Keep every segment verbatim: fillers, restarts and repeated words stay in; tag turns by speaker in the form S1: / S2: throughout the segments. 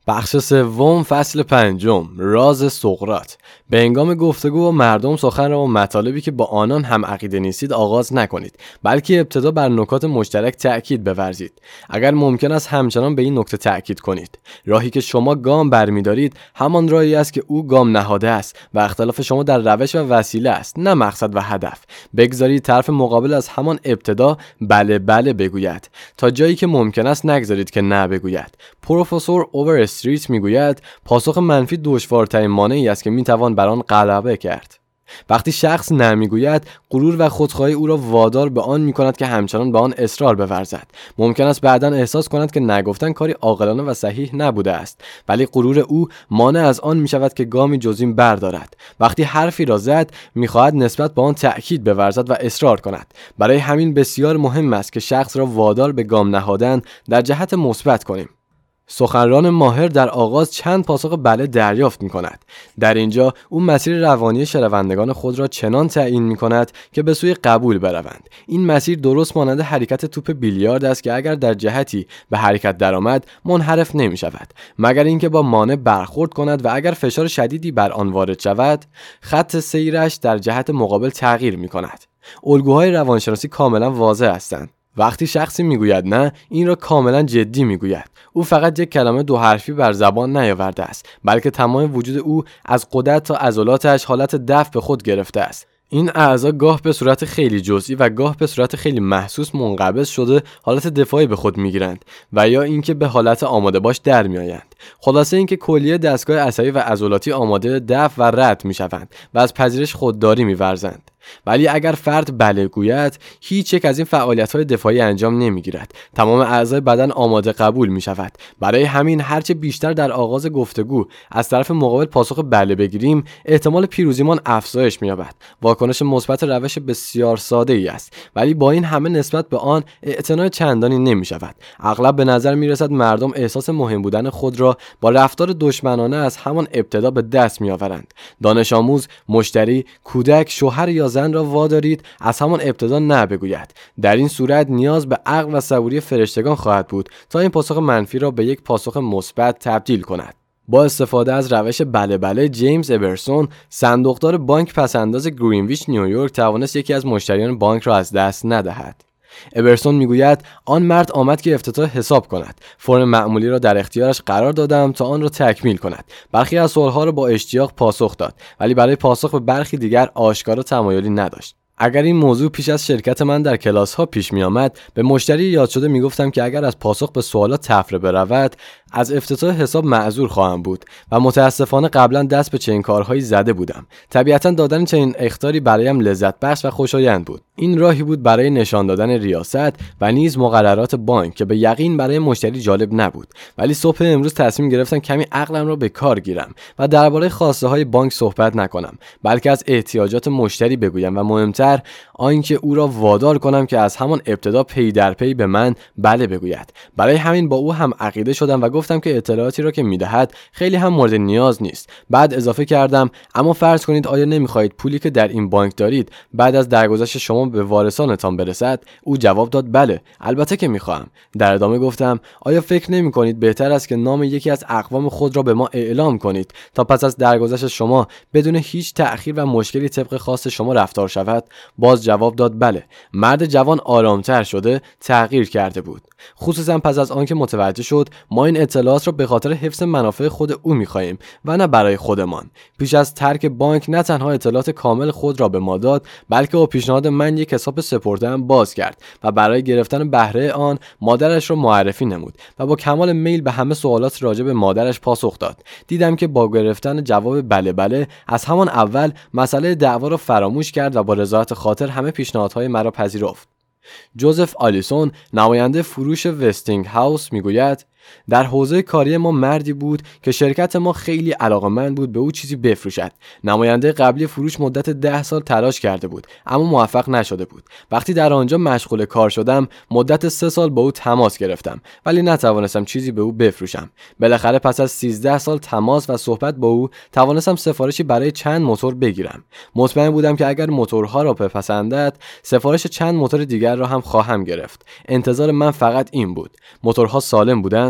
S1: بخش سوم، فصل پنجم، راز سقراط. به هنگام گفتگو با مردم سخن را با مطالبی که با آنان هم عقیده نیستید آغاز نکنید، بلکه ابتدا بر نکات مشترک تأکید بورزید. اگر ممکن است همچنان به این نکته تأکید کنید. راهی که شما گام برمی‌دارید همان راهی است که او گام نهاده است و اختلاف شما در روش و وسیله است، نه مقصد و هدف. بگذارید طرف مقابل از همان ابتدا بله بله بگوید، تا جایی که ممکن است نگذارید که نه بگوید. پروفسور اوور استریت میگوید پاسخ منفی دشوارترین مانعی است که میتوان بر آن غلبه کرد. وقتی شخص نمیگوید، غرور و خودخواهی او را وادار به آن میکند که همچنان به آن اصرار بورزد. ممکن است بعداً احساس کند که نگفتن کاری عاقلانه و صحیح نبوده است، ولی غرور او مانع از آن میشود که گامی جز این بردارد. وقتی حرفی را زد، میخواهد نسبت به آن تأکید بورزد و اصرار کند. برای همین بسیار مهم است که شخص را وادار به گام نهادن در جهت مثبت کنیم. سخنران ماهر در آغاز چند پاسخ بله دریافت می کند. در اینجا او مسیر روانی شنوندگان خود را چنان تعیین می کند که به سوی قبول بروند. این مسیر درست مانند حرکت توپ بیلیارد است که اگر در جهتی به حرکت درآمد منحرف نمی شود، مگر اینکه با مانع برخورد کند و اگر فشار شدیدی بر آن وارد شود، خط سیرش در جهت مقابل تغییر می کند. الگوهای روانشناسی کاملا واضح هستند. وقتی شخصی میگوید نه، این را کاملا جدی میگوید. او فقط یک کلمه دو حرفی بر زبان نیاورده است، بلکه تمام وجود او از قدرت تا عضلاتش حالت دفع به خود گرفته است. این اعضا گاه به صورت خیلی جزئی و گاه به صورت خیلی محسوس منقبض شده حالت دفاعی به خود میگیرند و یا اینکه به حالت آماده باش در میآیند. خلاصه اینکه کلیه دستگاه عصبی و عضلاتی آماده دفع و رد میشوند و از پذیرش خودداری میورزند. ولی اگر فرد بله گوید، هیچ یک از این فعالیت‌های دفاعی انجام نمی‌گیرد. تمام اعضای بدن آماده قبول می‌شود. برای همین هرچه بیشتر در آغاز گفتگو از طرف مقابل پاسخ بله بگیریم، احتمال پیروزیمان افزایش می‌یابد. واکنش مثبت روش بسیار ساده‌ای است، ولی با این همه نسبت به آن اعتنا چندانی نمی‌شود. اغلب به نظر می‌رسد مردم احساس مهم بودن خود را با رفتار دشمنانه از همان ابتدا به دست می‌آورند. دانش آموز، مشتری، کودک، شوهر یا زن را وادارید از همان ابتدا نه بگوید. در این صورت نیاز به عقل و صبوری فرشتگان خواهد بود تا این پاسخ منفی را به یک پاسخ مثبت تبدیل کند. با استفاده از روش بله بله، جیمز ابرسون، صندوقدار بانک پسنداز گرینویچ نیویورک، توانست یکی از مشتریان بانک را از دست ندهد. ابرسون میگوید آن مرد آمد که افتتاح حساب کند. فرم معمولی را در اختیارش قرار دادم تا آن را تکمیل کند. برخی از سوالها را با اشتیاق پاسخ داد، ولی برای پاسخ به برخی دیگر آشکارا تمایلی نداشت. اگر این موضوع پیش از شرکت من در کلاس ها پیش می آمد، به مشتری یاد شده می گفتم که اگر از پاسخ به سوالات تفره برود، از افتتاح حساب معذور خواهم بود و متاسفانه قبلا دست به چنین کارهایی زده بودم. طبیعتا دادن چنین اخطاری برایم لذت بخش و خوشایند بود. این راهی بود برای نشان دادن ریاست و نیز مقررات بانک که به یقین برای مشتری جالب نبود، ولی صبح امروز تصمیم گرفتم کمی عقلم را به کار گیرم و درباره خواسته های بانک صحبت نکنم، بلکه از احتیاجات مشتری بگویم و مهمتر آنکه او را وادار کنم که از همان ابتدا پی در پی به من بله بگوید. برای همین با او هم عقیده شدم و گفتم که اطلاعاتی را که میدهد خیلی هم مورد نیاز نیست. بعد اضافه کردم اما فرض کنید آیا نمیخواهید پولی که در این بانک دارید بعد از درگذشت شما به وارثانتان برسد؟ او جواب داد بله، البته که میخواهم. در ادامه گفتم آیا فکر نمی کنید بهتر است که نام یکی از اقوام خود را به ما اعلام کنید تا پس از درگذشت شما بدون هیچ تأخیر و مشکلی طبق خواست شما رفتار شود؟ باز جواب داد بله. مرد جوان آرامتر شده، تغییر کرده بود، خصوصا پس از آنکه متوجه شد ما این اطلاعات را به خاطر حفظ منافع خود او می‌خواهیم و نه برای خودمان. پیش از ترک بانک نه تنها اطلاعات کامل خود را به ما داد، بلکه با پیشنهاد من یک حساب سپرده‌ام باز کرد و برای گرفتن بهره آن مادرش را معرفی نمود و با کمال میل به همه سوالات راجع به مادرش پاسخ داد. دیدم که با گرفتن جواب بله بله از همان اول مسئله دعوا را فراموش کرد و با رضایت خاطر همه پیشنهادهای مرا پذیرفت. جوزف آلیسون، نماینده فروش وستینگ هاوس، میگوید در حوزه کاری ما مردی بود که شرکت ما خیلی علاقه‌مند بود به او چیزی بفروشد. نماینده قبلی فروش مدت ده سال تلاش کرده بود اما موفق نشده بود. وقتی در آنجا مشغول کار شدم مدت سه سال با او تماس گرفتم ولی نتوانستم چیزی به او بفروشم. بالاخره پس از سیزده سال تماس و صحبت با او توانستم سفارشی برای چند موتور بگیرم. مطمئن بودم که اگر موتورها را بپسندد سفارش چند موتور دیگر را هم خواهم گرفت. انتظار من فقط این بود. موتورها سالم بودند؟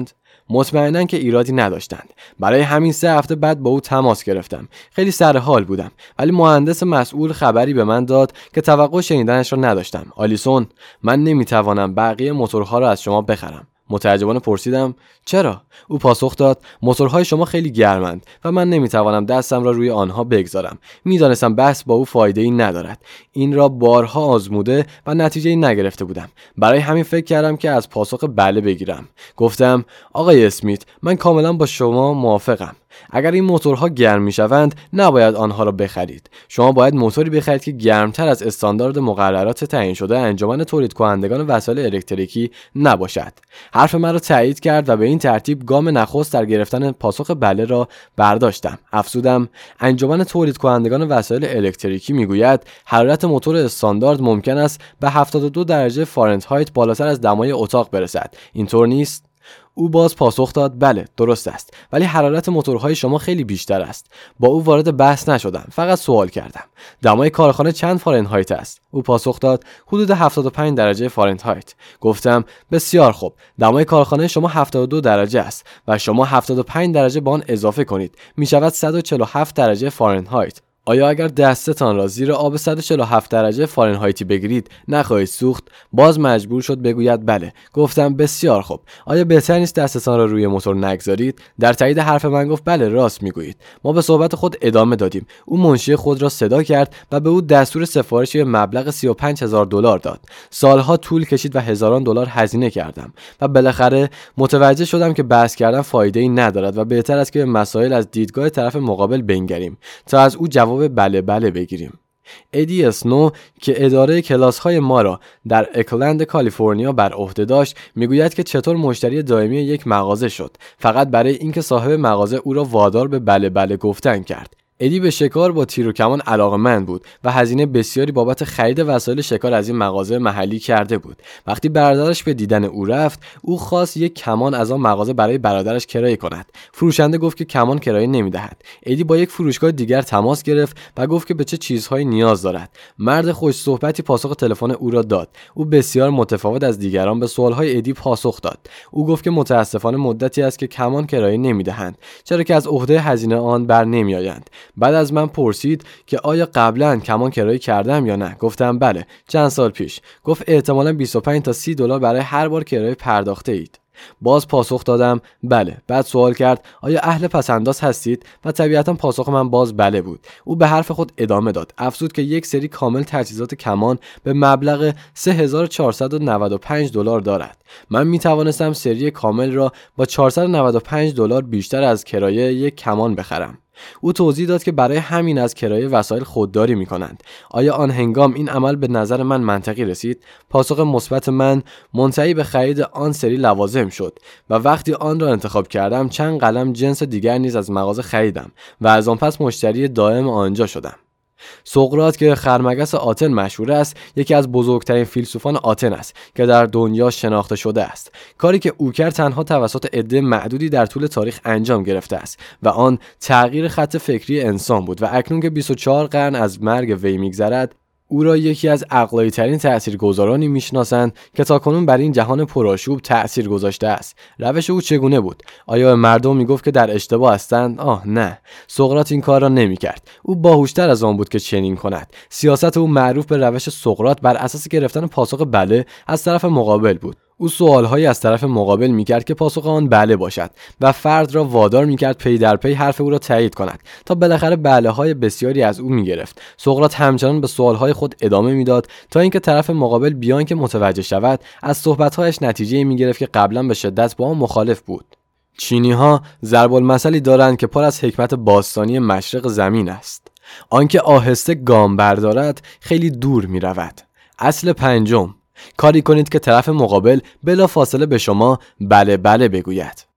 S1: مطمئناً که ایرادی نداشتند. برای همین سه هفته بعد با او تماس گرفتم. خیلی سر حال بودم، ولی مهندس مسئول خبری به من داد که توقع شنیدنش را نداشتم. آلیسون، من نمیتوانم بقیه موتورها را از شما بخرم. متعجبانه پرسیدم چرا؟ او پاسخ داد موتورهای شما خیلی گرمند و من نمیتوانم دستم را روی آنها بگذارم. میدانستم بحث با او فایده‌ای ندارد. این را بارها آزموده و نتیجه‌ای نگرفته بودم. برای همین فکر کردم که از پاسخ بله بگیرم. گفتم آقای اسمیت، من کاملا با شما موافقم. اگر این موتورها گرم میشوند نباید آنها را بخرید. شما باید موتوری بخرید که گرمتر از استاندارد مقررات تعیین شده انجمن تولید کنندگان وسایل الکتریکی نباشد. حرف من را تایید کرد و به این ترتیب گام نخست در گرفتن پاسخ بله را برداشتم. افزودم انجمن تولید کنندگان وسایل الکتریکی میگوید حرارت موتور استاندارد ممکن است به هفتاد و دو درجه فارنهایت بالاتر از دمای اتاق برسد. اینطور نیست؟ او باز پاسخ داد بله درست است، ولی حرارت موتورهای شما خیلی بیشتر است. با او وارد بحث نشدم، فقط سوال کردم دمای کارخانه چند فارنهایت است؟ او پاسخ داد حدود هفتاد و پنج درجه فارنهایت. گفتم بسیار خوب، دمای کارخانه شما هفتاد و دو درجه است و شما هفتاد و پنج درجه به آن اضافه کنید، می شود صد و چهل و هفت درجه فارنهایت. آیا اگر دستتان را زیر آب صد و چهل و هفت درجه فارنهایتی بگیرید نخواهید سوخت؟ باز مجبور شد بگوید بله. گفتم بسیار خوب، آیا بهتر نیست دستتان را روی موتور نگذارید؟ در تایید حرف من گفت بله راست میگویید. ما به صحبت خود ادامه دادیم. او منشی خود را صدا کرد و به او دستور سفارش به مبلغ سی و پنج هزار دلار داد. سالها طول کشید و هزاران دلار هزینه کردم و بالاخره متوجه شدم که بحث کردن فایده‌ای ندارد و بهتر است که به مسائل از دیدگاه طرف مقابل بنگریم تا از او جواب بله بله بگیریم. ادی اسنو که اداره کلاس‌های ما را در اکلند کالیفرنیا بر عهده داشت میگوید که چطور مشتری دائمی یک مغازه شد فقط برای اینکه صاحب مغازه او را وادار به بله بله گفتن کرد. ادی به شکار با تیر و کمان علاقه‌مند بود و هزینه بسیاری بابت خرید وسایل شکار از این مغازه محلی کرده بود. وقتی برادرش به دیدن او رفت، او خواست یک کمان از آن مغازه برای برادرش کرایه کند. فروشنده گفت که کمان کرایه نمی‌دهد. ادی با یک فروشگاه دیگر تماس گرفت و گفت که به چه چیزهایی نیاز دارد. مرد خوش صحبتی پاسخ تلفن او را داد. او بسیار متفاوت از دیگران به سوال‌های ادی پاسخ داد. او گفت که متأسفانه مدتی است که کمان کرایه نمی‌دهند، چرا که از عهده هزینه آن بر نمی‌آیند. بعد از من پرسید که آیا قبلا کمان کرایه کردم یا نه. گفتم بله، چند سال پیش. گفت احتمالاً بیست و پنج تا سی دلار برای هر بار کرایه پرداخته اید. باز پاسخ دادم بله. بعد سوال کرد آیا اهل پسنداز هستید و طبیعتا پاسخ من باز بله بود. او به حرف خود ادامه داد. افزود که یک سری کامل تجهیزات کمان به مبلغ سه هزار و چهارصد و نود و پنج دلار دارد. من می توانستم سری کامل را با چهارصد و نود و پنج دلار بیشتر از کرایه یک کمان بخرم. او توضیح داد که برای همین از کرایه وسایل خودداری می کنند. آیا آن هنگام این عمل به نظر من منطقی رسید؟ پاسخ مثبت من منتهی به خرید آن سری لوازم شد و وقتی آن را انتخاب کردم چند قلم جنس دیگر نیز از مغازه خریدم و از آن پس مشتری دائم آنجا شدم. سقراط که خرمگس آتن مشهور است، یکی از بزرگترین فیلسوفان آتن است که در دنیا شناخته شده است. کاری که او کرد تنها توسط عده معدودی در طول تاریخ انجام گرفته است و آن تغییر خط فکری انسان بود و اکنون که بیست و چهار قرن از مرگ وی می‌گذرد او را یکی از عقلانی ترین تاثیرگذارانی میشناسند که تاکنون بر این جهان پرآشوب تأثیر گذاشته است. روش او چگونه بود؟ آیا به مردم میگفت که در اشتباه هستند؟ آه نه، سقراط این کار را نمیکرد. او باهوشتر از آن بود که چنین کند. سیاست او معروف به روش سقراط بر اساس گرفتن پاسخ بله از طرف مقابل بود. او سوالهایی از طرف مقابل میکرد که پاسخ آن بله باشد و فرد را وادار میکرد پی در پی حرف او را تایید کند تا بالاخره بله های بسیاری از او میگرفت. سقراط همچنان به سوالهای خود ادامه میداد تا اینکه طرف مقابل بیان که متوجه شود از صحبتهایش نتیجه میگرفت که قبلا به شدت با آن مخالف بود. چینی ها ضرب المثلی دارند که پر از حکمت باستانی مشرق زمین است. آنکه آهسته گام بردارد خیلی دور میرود. اصل پنجم: کاری کنید که طرف مقابل بلا فاصله به شما بله بله بگوید.